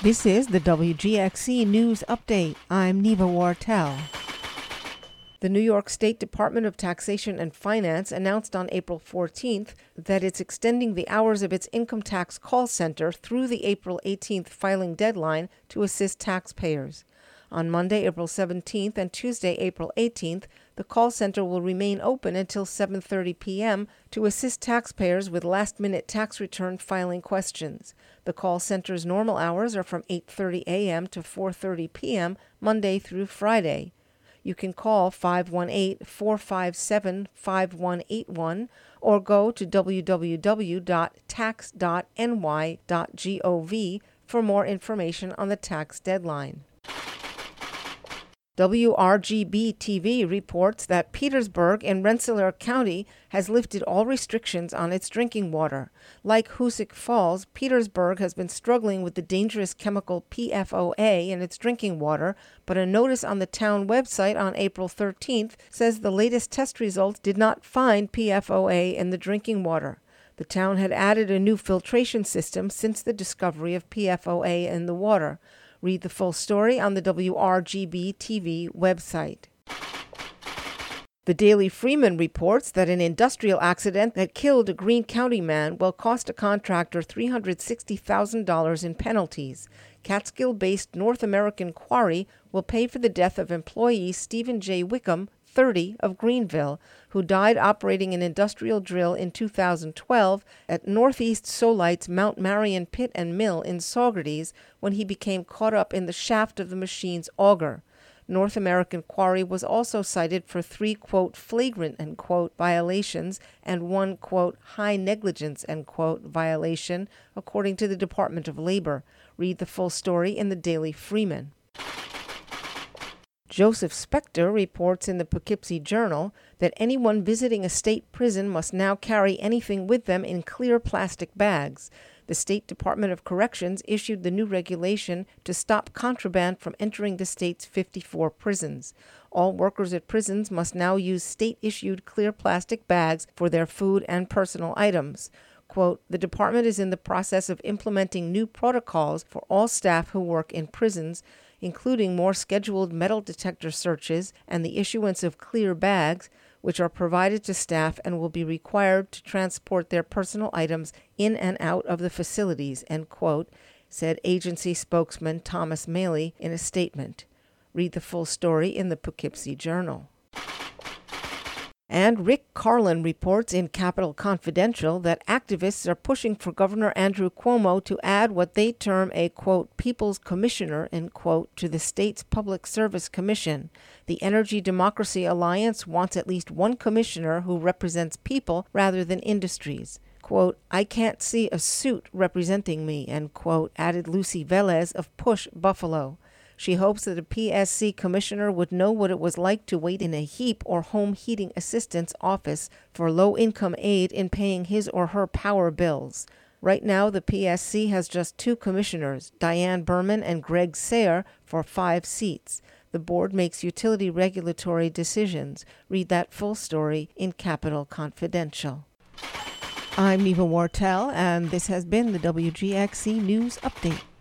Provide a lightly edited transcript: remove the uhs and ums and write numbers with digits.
This is the WGXC News Update. I'm Neva Wartell. The New York State Department of Taxation and Finance announced on April 14th that it's extending the hours of its income tax call center through the April 18th filing deadline to assist taxpayers. On Monday, April 17th and Tuesday, April 18th, the call center will remain open until 7:30 p.m. to assist taxpayers with last-minute tax return filing questions. The call center's normal hours are from 8:30 a.m. to 4:30 p.m. Monday through Friday. You can call 518-457-5181 or go to www.tax.ny.gov for more information on the tax deadline. WRGB-TV reports that Petersburg in Rensselaer County has lifted all restrictions on its drinking water. Like Hoosick Falls, Petersburg has been struggling with the dangerous chemical PFOA in its drinking water, but a notice on the town website on April 13th says the latest test results did not find PFOA in the drinking water. The town had added a new filtration system since the discovery of PFOA in the water. Read the full story on the WRGB-TV website. The Daily Freeman reports that an industrial accident that killed a Greene County man will cost a contractor $360,000 in penalties. Catskill-based North American Quarry will pay for the death of employee Stephen J. Wickham, 30, of Greenville, who died operating an industrial drill in 2012 at Northeast Solite's Mount Marion Pit and Mill in Saugerties when he became caught up in the shaft of the machine's auger. North American Quarry was also cited for 3, quote, flagrant, end quote, violations and 1, quote, high negligence, end quote, violation, according to the Department of Labor. Read the full story in the Daily Freeman. Joseph Spector reports in the Poughkeepsie Journal that anyone visiting a state prison must now carry anything with them in clear plastic bags. The State Department of Corrections issued the new regulation to stop contraband from entering the state's 54 prisons. All workers at prisons must now use state-issued clear plastic bags for their food and personal items. Quote, the department is in the process of implementing new protocols for all staff who work in prisons, including more scheduled metal detector searches and the issuance of clear bags, which are provided to staff and will be required to transport their personal items in and out of the facilities, end quote, said agency spokesman Thomas Maley in a statement. Read the full story in the Poughkeepsie Journal. And Rick Carlin reports in Capital Confidential that activists are pushing for Governor Andrew Cuomo to add what they term a, quote, people's commissioner, end quote, to the state's Public Service Commission. The Energy Democracy Alliance wants at least one commissioner who represents people rather than industries. Quote, I can't see a suit representing me, end quote, added Lucy Velez of Push Buffalo. She hopes that a PSC commissioner would know what it was like to wait in a HEAP or home heating assistance office for low-income aid in paying his or her power bills. Right now, the PSC has just 2 commissioners, Diane Berman and Greg Sayre, for 5 seats. The board makes utility regulatory decisions. Read that full story in Capital Confidential. I'm Neva Wartell, and this has been the WGXC News Update.